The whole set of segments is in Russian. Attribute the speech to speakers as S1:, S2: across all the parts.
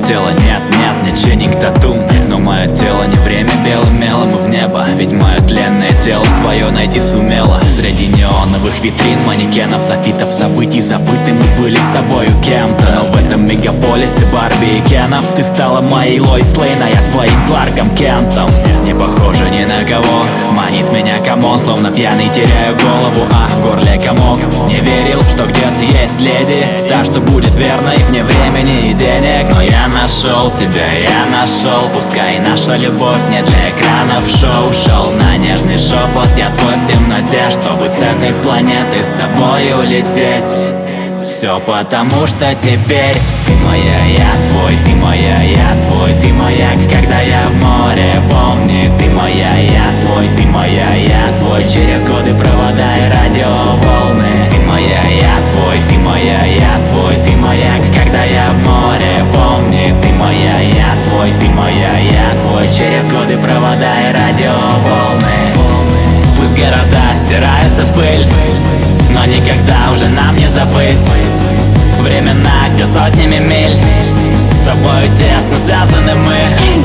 S1: тело нет, не ченник тату. Но мое тело не время белым мелом и в небо. Ведь мое тленное тело твое найти сумело. Среди неоновых витрин, манекенов, софитов, событий забыты мы были с тобою кем-то. Но в этом мегаполисе Барби и Кенов ты стала моей Лоис Лейн, а я твоим Кларком Кентом. Не похоже ни на кого, манит меня камон, словно пьяный теряю голову, а в горле комок. Не верил, что где-то есть леди, та, что будет верной вне времени и денег. Но я нашел тебя, я нашел. Пускай наша любовь не для экранов шоу. Шел на нежный шепот, я твой в темноте, чтобы с этой планеты с тобой улететь. Все потому, что теперь ты моя, я твой, ты моя, я твой, ты маяк, когда я в море. Помни, ты моя, я твой, ты моя, я твой. Через годы провода и радиоволны. Ты моя, я твой, ты моя, я твой, ты маяк, когда я в море. Помни, ты моя, я твой, ты моя, я твой. Через годы провода и радиоволны. Пусть города стираются в пыль, но никогда уже нам не забыть времена, где сотнями миль с тобой тесно связаны мы.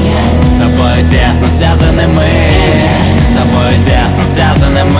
S1: С тобой тесно связаны мы. С тобой тесно связаны мы.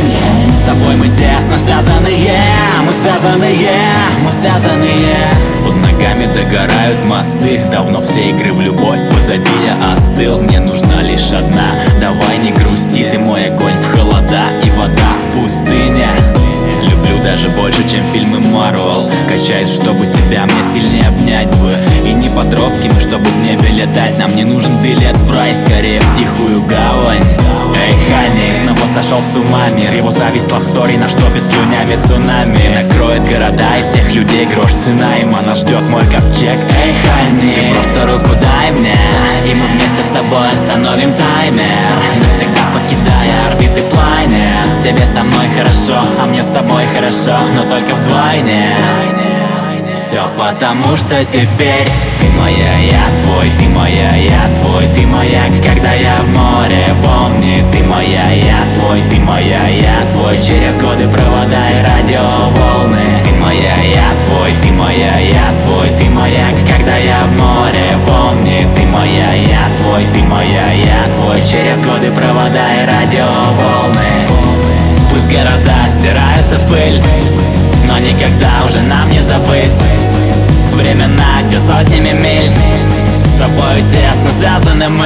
S1: С тобой мы тесно связанные. Мы связанные, мы связанные. Под ногами догорают мосты. Давно все игры в любовь позади, я остыл. Мне нужна лишь одна, давай не грусти. Ты мой огонь в холода и вода в пустыне. Люблю даже больше, чем фильмы Марвел. Качаюсь, чтобы тебя мне сильнее обнять бы. И не подростками, чтобы в небе летать. Нам не нужен билет в рай, скорее в тихую гавань. Эй, Хани, снова сошел с ума мир. Его зависть лавстори наштопит слюнями цунами. Накроет города и всех людей грош цена. Им она ждет мой ковчег. Эй, Хани, ты просто руку дай мне, и мы вместе с тобой остановим таймер, навсегда покидая орбиты планет. Тебе со мной хорошо, а мне с тобой хорошо, но только вдвойне. Все потому, что теперь ты моя, я твой, ты моя, я твой, ты маяк, когда я в море. Помни, ты моя, я твой, ты моя, я твой. Через годы провода и радиоволны. Ты моя, я твой, ты моя, я твой, ты маяк, когда я в море. Помни, ты моя, я твой, ты моя, я твой. Через годы провода и радиоволны. Пусть города стираются в пыль, но никогда уже нам не забыть времена, где сотнями миль с тобой тесно связаны мы.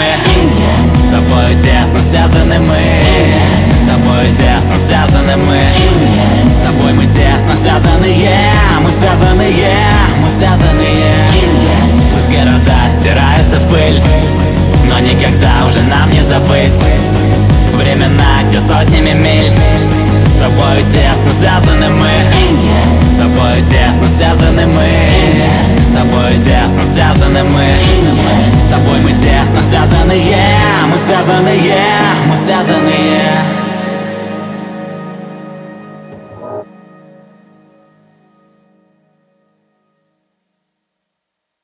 S1: С тобой тесно связаны мы. С тобой тесно связаны мы. С тобой мы тесно связанные. Мы связанные, мы связанные. Пусть города стираются в пыль, но никогда уже нам не забыть времена, где сотнями миль с тобой тесно связаны мы. С тобой тесно связаны мы. С тобой тесно связаны мы. С тобой мы тесно связанные. Мы связанные, мы связанные.